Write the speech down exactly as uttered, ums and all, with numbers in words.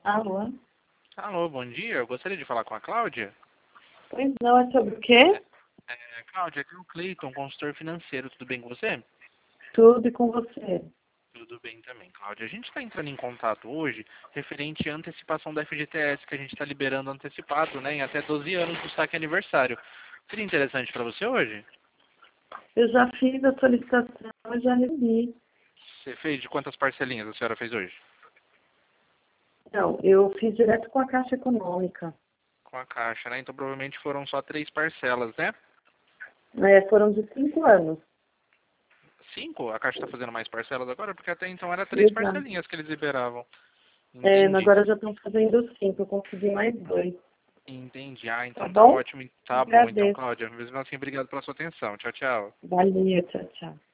Alô? Alô, bom dia. Eu gostaria de falar com a Cláudia. Pois não, é sobre o quê? É, Cláudia, aqui é o Cleiton, consultor financeiro. Tudo bem com você? Tudo e com você. Tudo bem também, Cláudia. A gente está entrando em contato hoje referente à antecipação da F G T S que a gente está liberando antecipado, né, em até doze anos do saque aniversário. Seria interessante para você hoje? Eu já fiz a solicitação, eu já recebi. Você fez de quantas parcelinhas a senhora fez hoje? Não, eu fiz direto com a Caixa Econômica. Com a Caixa, né? Então provavelmente foram só três parcelas, né? É, foram de cinco anos. Cinco? A Caixa está fazendo mais parcelas agora? Porque até então era três Exato. parcelinhas que eles liberavam. É, Entendi. agora já estão fazendo cinco, eu consegui mais dois. Entendi. Ah, Tá então tá bom? ótimo. Tá bom, então, Agradeço. Cláudia. Mesmo assim, obrigado pela sua atenção. Tchau, tchau. Valeu, tchau, tchau.